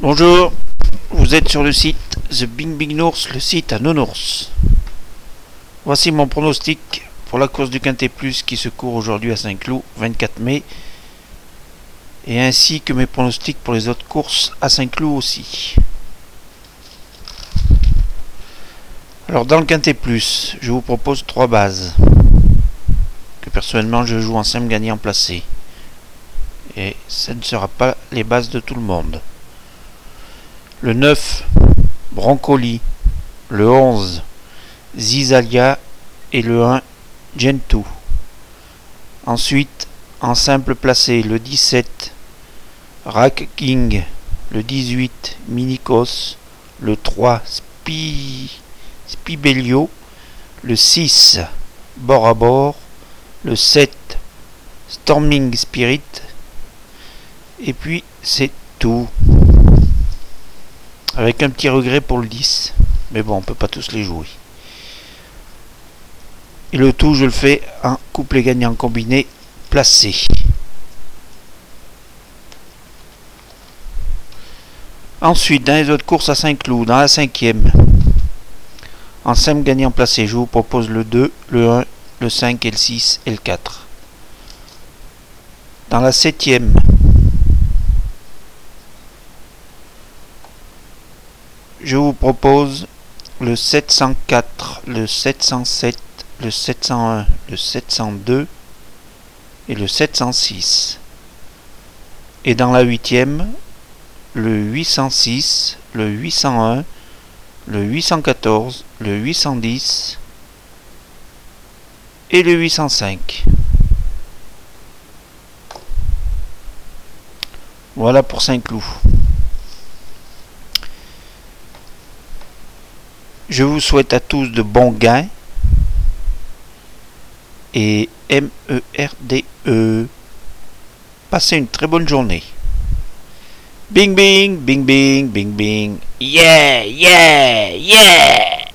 Bonjour, vous êtes sur le site The Bing Bing Nours, le site à Nounours. Voici mon pronostic pour la course du Quintet Plus qui se court aujourd'hui à Saint-Cloud, 24 mai, et ainsi que mes pronostics pour les autres courses à Saint-Cloud aussi. Alors dans le Quintet Plus, je vous propose 3 bases que personnellement je joue en simple gagnant placé, et ça ne sera pas les bases de tout le monde. Le 9, Broncoli, le 11, Zizalia et le 1, Gentoo. Ensuite, en simple placé, le 17, Rack King, le 18, Minikos, le 3, Spibelio, le 6, Bord à bord, le 7, Storming Spirit, et puis c'est tout. Avec un petit regret pour le 10. Mais bon, on peut pas tous les jouer. Et le tout, je le fais en couplet gagnant combiné placé. Ensuite, dans les autres courses à Saint-Cloud, dans la 5e, en simple gagnant placé, je vous propose le 2, le 1, le 5 et le 6 et le 4. Dans la 7e, je vous propose le 704, le 707, le 701, le 702 et le 706. Et dans la 8e, le 806, le 801, le 814, le 810 et le 805. Voilà pour Saint-Cloud. Je vous souhaite à tous de bons gains et MERDE. Passez une très bonne journée. Bing bing, bing bing, bing bing. Yeah, yeah, yeah.